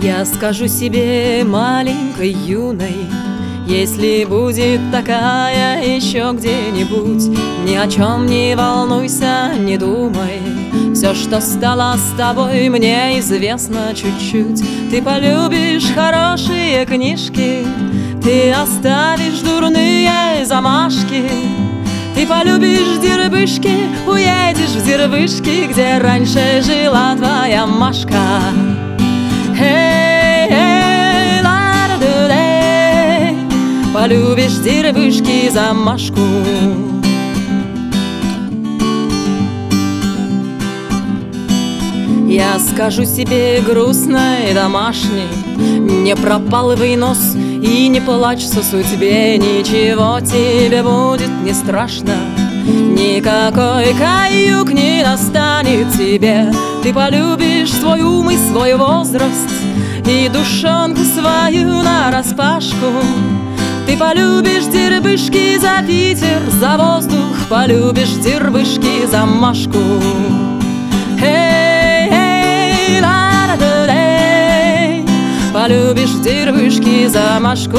Я скажу себе маленькой юной, если будет такая еще где-нибудь, ни о чем не волнуйся, не думай. Все, что стало с тобой, мне известно чуть-чуть. Ты полюбишь хорошие книжки, ты оставишь дурные замашки. Ты полюбишь дербышки, уедешь в дербышки, где раньше жила твоя Машка. Полюбишь дербышки за Машку. Я скажу себе грустной домашней: не пропал вынос и не плачь со судьбе, ничего тебе будет не страшно, никакой каюк не настанет тебе. Ты полюбишь свой ум и свой возраст, и душонку свою нараспашку. Ты полюбишь дербышки за Питер, за воздух, полюбишь дербышки за Машку. Полюбишь дербышки за Машку.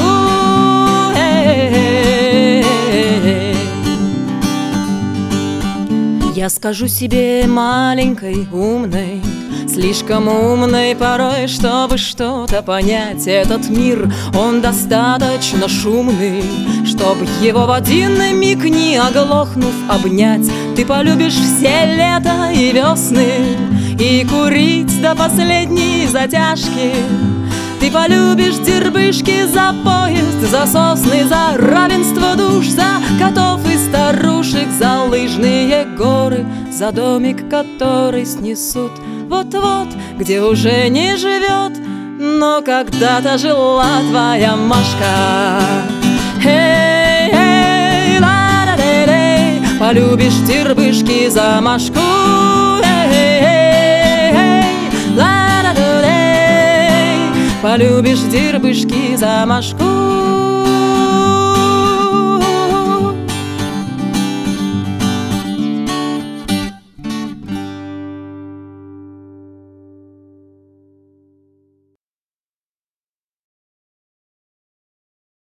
Я скажу себе маленькой умной, слишком умной порой, чтобы что-то понять. Этот мир, он достаточно шумный, чтоб его в один миг, не оглохнув, обнять. Ты полюбишь все лета и весны, и курить до последней затяжки. Ты полюбишь дербышки за поезд, за сосны, за равенство душ, за котов и старушек, за лыжные горы, за домик, который снесут вот-вот, где уже не живет, но когда-то жила твоя Машка. Полюбишь дербышки за Машку. Полюбишь дербышки за Машку.